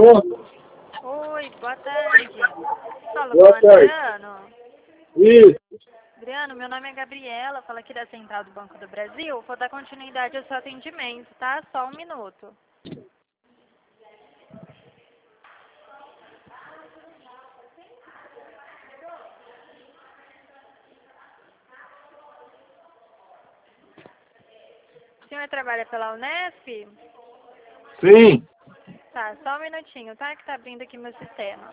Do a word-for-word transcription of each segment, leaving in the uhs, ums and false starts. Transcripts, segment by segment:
Alô? Oi, boa tarde. Fala Boa com o tarde. Adriano. Isso. Adriano, meu nome é Gabriela, falo aqui da Central do Banco do Brasil. Vou dar continuidade ao seu atendimento, tá? Só um minuto. O senhor trabalha pela Unesp? Sim. Tá, só um minutinho, tá? Que tá abrindo aqui meu sistema.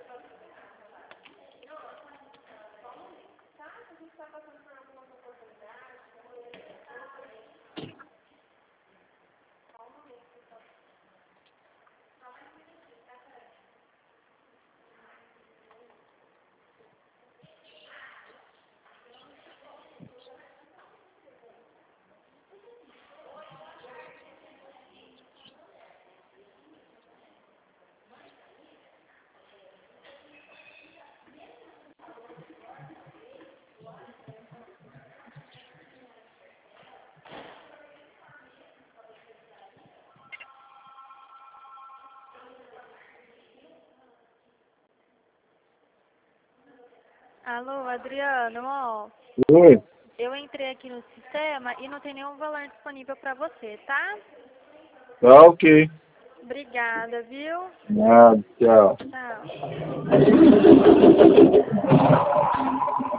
Alô, Adriano, ó. Oi. Eu entrei aqui no sistema e não tem nenhum valor disponível pra você, tá? Tá ok. Obrigada, viu? Nada, tchau. Tchau.